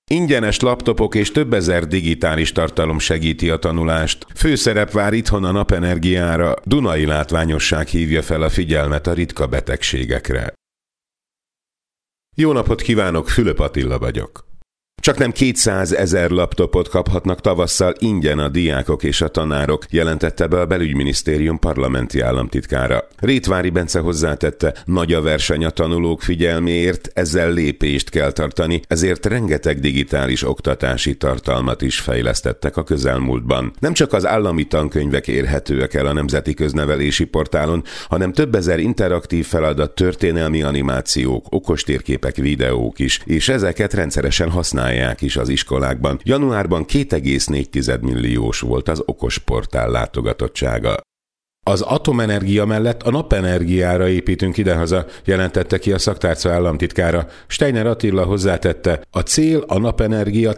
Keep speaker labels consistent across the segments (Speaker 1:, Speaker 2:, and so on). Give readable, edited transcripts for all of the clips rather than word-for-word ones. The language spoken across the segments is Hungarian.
Speaker 1: Ingyenes laptopok és több ezer digitális tartalom segíti a tanulást. Főszerep vár itthon a napenergiára, Dunai Látványosság hívja fel a figyelmet a ritka betegségekre. Jó napot kívánok, Fülöp Attila vagyok. Csaknem 200 000 laptopot kaphatnak tavasszal ingyen a diákok és a tanárok, jelentette be a Belügyminisztérium parlamenti államtitkára. Rétvári Bence hozzátette, nagy a verseny a tanulók figyelméért, ezzel lépést kell tartani, ezért rengeteg digitális oktatási tartalmat is fejlesztettek a közelmúltban. Nem csak az állami tankönyvek érhetőek el a Nemzeti Köznevelési Portálon, hanem több ezer interaktív feladat, történelmi animációk, okostérképek, videók is, és ezeket rendszeresen használják is az iskolákban. Januárban 2,4 milliós volt az okosportál látogatottsága. Az atomenergia mellett a napenergiára építünk idehaza, jelentette ki a szaktárca államtitkára. Steiner Attila hozzátette, a cél a napenergia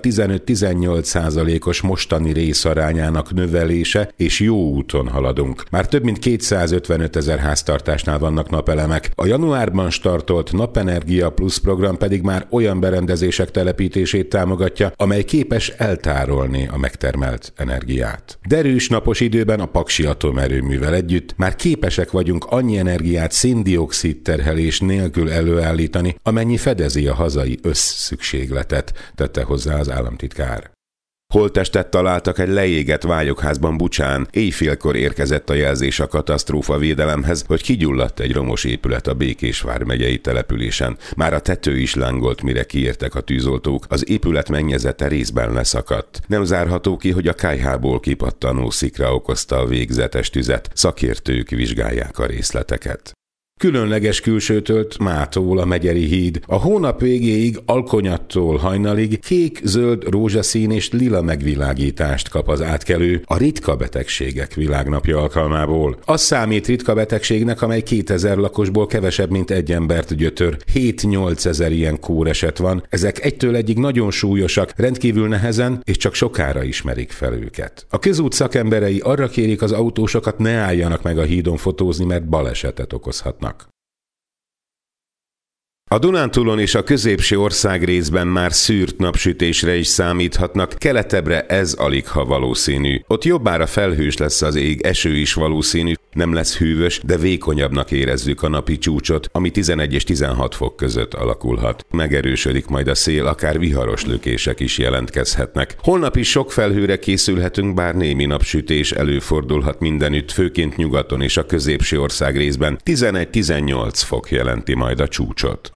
Speaker 1: 15-18%-os mostani részarányának növelése, és jó úton haladunk. Már több mint 255 000 háztartásnál vannak napelemek. A januárban startolt Napenergia Plus program pedig már olyan berendezések telepítését támogatja, amely képes eltárolni a megtermelt energiát. Derűs napos időben a paksi atomerőművel együtt már képesek vagyunk annyi energiát szén-dioxid terhelés nélkül előállítani, amennyi fedezi a hazai összszükségletet, tette hozzá az államtitkár. Holttestet találtak egy leégett vályokházban Bucsán. Éjfélkor érkezett a jelzés a katasztrófavédelemhez, hogy kigyulladt egy romos épület a Békés vármegyei településen. Már a tető is lángolt, mire kiértek a tűzoltók, az épület mennyezete részben leszakadt. Nem zárható ki, hogy a kályhából kipattanó szikra okozta a végzetes tüzet. Szakértők vizsgálják a részleteket. Különleges külsőtölt mától a Megyeri híd. A hónap végéig Alkonyattól hajnalig kék, zöld, rózsaszín és lila megvilágítást kap az átkelő a ritka betegségek világnapja alkalmából. Az számít ritka betegségnek, amely 2000 lakosból kevesebb, mint egy embert gyötör. 7-8 ezer ilyen kóreset van. Ezek egytől egyig nagyon súlyosak, rendkívül nehezen és csak sokára ismerik fel őket. A közút szakemberei arra kérik az autósokat, ne álljanak meg a hídon fotózni, mert balesetet okozhatnak. A Dunántúlon és a középső országrészben már szűrt napsütésre is számíthatnak, keletebbre ez aligha valószínű. Ott jobbára felhős lesz az ég, eső is valószínű, nem lesz hűvös, de vékonyabbnak érezzük a napi csúcsot, ami 11 és 16 fok között alakulhat. Megerősödik majd a szél, akár viharos lökések is jelentkezhetnek. Holnap is sok felhőre készülhetünk, bár némi napsütés előfordulhat mindenütt, főként nyugaton és a középső országrészben. 11-18 fok jelenti majd a csúcsot.